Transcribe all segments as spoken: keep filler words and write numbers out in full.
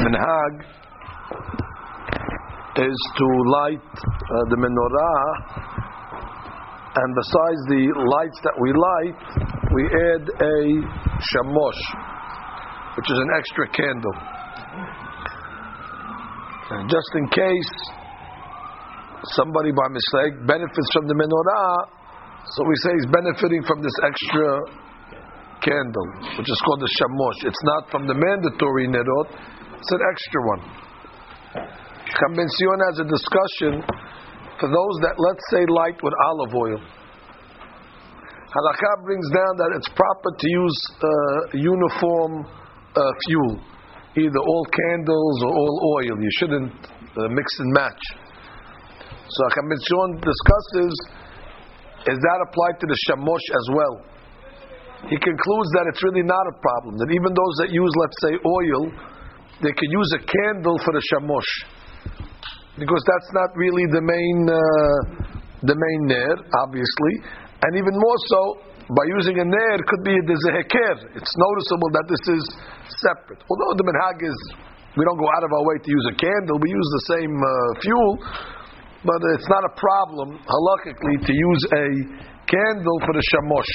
minhag is to light uh, the menorah, and besides the lights that we light, we add a shamosh, which is an extra candle. And just in case somebody by mistake benefits from the menorah, so we say he's benefiting from this extra candle, which is called the shamosh. It's not from the mandatory nerot, it's an extra one. Chacham Ben Zion has a discussion for those that, let's say, light with olive oil. Halakha brings down that it's proper to use uh, uniform uh, fuel, either all candles or all oil. You shouldn't uh, mix and match. So Chacham Ben Zion discusses, is that applied to the shamosh as well? He concludes that it's really not a problem, that even those that use, let's say, oil, they can use a candle for the shamosh, because that's not really the main uh, the main ner, obviously, and even more so, by using a ner, it could be there's a heker. It's noticeable that this is separate. Although the minhag is, we don't go out of our way to use a candle, we use the same uh, fuel, but it's not a problem halakhically to use a candle for the shamosh.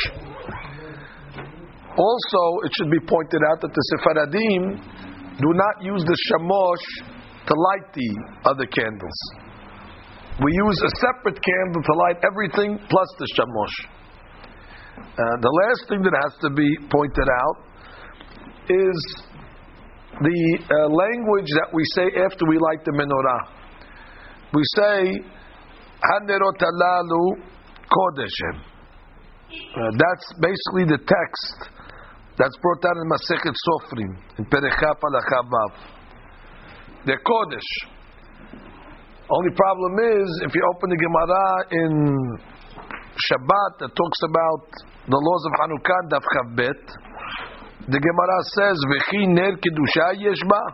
Also, it should be pointed out that the Sephardim do not use the shamosh to light the other candles. We use a separate candle to light everything plus the shamosh. Uh, the last thing that has to be pointed out is the uh, language that we say after we light the menorah. We say, Hanerot halalu kodeshem. Uh, that's basically the text that's brought down in Masechet Sofrim, in Perechap Halakha Vav. They're Kodesh. Only problem is, if you open the Gemara in Shabbat that talks about the laws of Hanukkah, Daf Chav Bet, the Gemara says, V'chi ner kedusha yesh ba?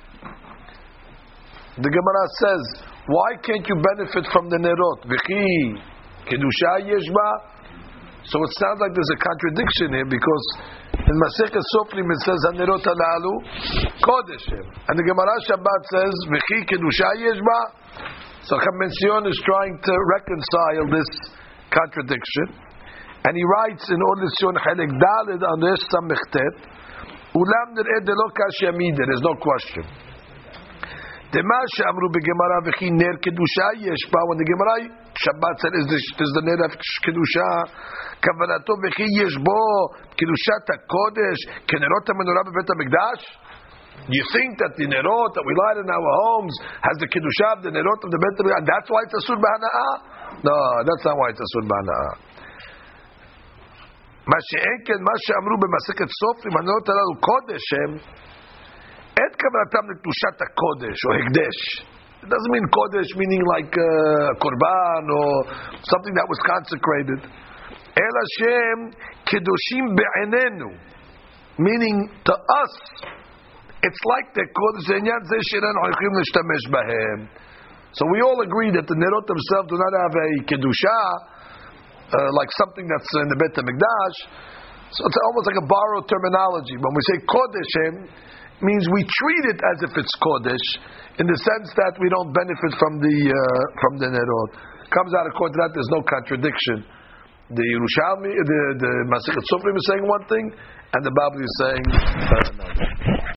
The Gemara says, why can't you benefit from the nerot? V'chi kedusha yesh ba? So it sounds like there's a contradiction here, because in Masechet Sofrim it says Hanerot halalu kodesh, and the Gemara Shabbat says V'chi kedusha yesh ba. So Chacham Ben Zion is trying to reconcile this contradiction, and he writes in Or L'Zion Chelek Daled on Resh Samechtet, Ulam nir'eh delo kashya mida. There's no question. Dema she'amru beGemara V'chi ner kedusha yesh ba. When the Gemara Shabbat said, is, is the ner of kedusha kavanato V'chi yesh bo kedushat hakodesh kenerot hamenorah bebet hamikdash? You think that the nerot that we light in our homes has the kedusha of the nerot of the bet hamikdash, and that's why it's asur b'hana'ah? No, that's not why it's asur b'hana'ah. Ma she'enken ma she'amru b'maseket sofrim hanerot halalu kodesh hem et kavanatam kedushat hakodesh or hekdesh. It doesn't mean kodesh meaning like uh, korban or something that was consecrated. El Hashem kedoshim be'enenu, meaning to us, it's like the kodesh enyan zeh she'einu hoichim l'shtamesh bahem. So we all agree that the nerot themselves do not have a kedusha, uh, like something that's in the Bet HaMikdash. So it's almost like a borrowed terminology. When we say kodeshim, means we treat it as if it's kodesh, in the sense that we don't benefit from the uh, from the nerot. Comes out according to that, there's no contradiction. The Yerushalmi, the the Masechet Sofrim is saying one thing, and the Babli is saying another.